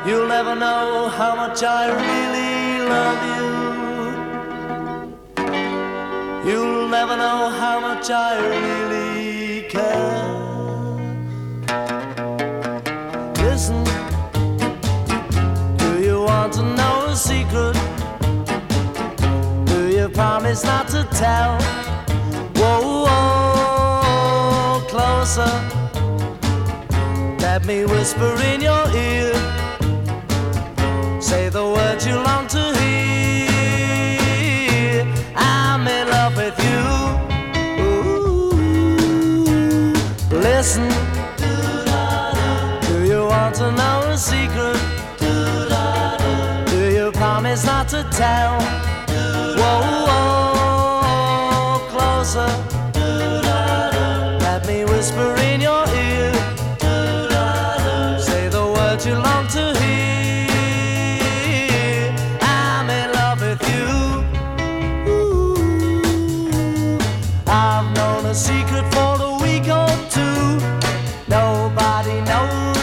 You'll never know how much I really love you. You'll never know how much I really care. Listen, do you want to know a secret? Do you promise not to tell? Whoa, whoa, closer. Let me whisper in your ear. Say the words you long to hear. I'm in love with you. Ooh. Listen, do you want to know a secret? Do you promise not to tell? Whoa, whoa, closer. Let me whisper in your ear. Say the words you long to hear. I'm in love with you. Ooh. I've known a secret for a week or two. Nobody knows